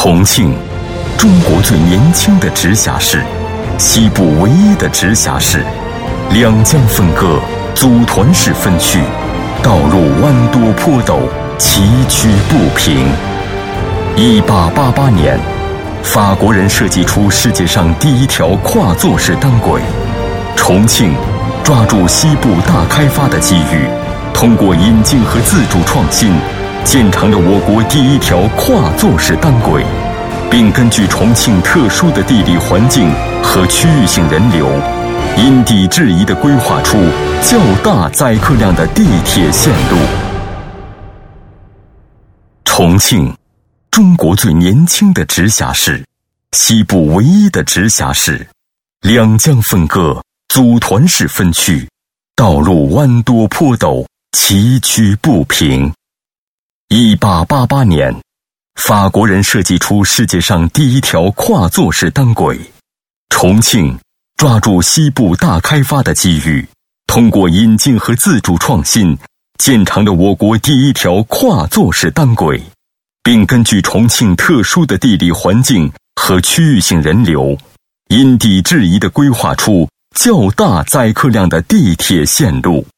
重庆，中国最年轻的直辖市，西部唯一的直辖市，两江分割，组团式分区，道路弯多坡陡，崎岖不平。1888年，法国人设计出世界上第一条跨座式单轨，重庆抓住西部大开发的机遇，通过引进和自主创新，建成了我国第一条跨座式单轨，并根据重庆特殊的地理环境和区域性人流，因地制宜地规划出较大载客量的地铁线路。重庆，中国最年轻的直辖市，西部唯一的直辖市，两江分割，组团式分区，道路弯多坡陡，崎岖不平。1888年，法国人设计出世界上第一条跨座式单轨，重庆抓住西部大开发的机遇，通过引进和自主创新，建成了我国第一条跨座式单轨，并根据重庆特殊的地理环境和区域性人流，因地制宜地规划出较大载客量的地铁线路。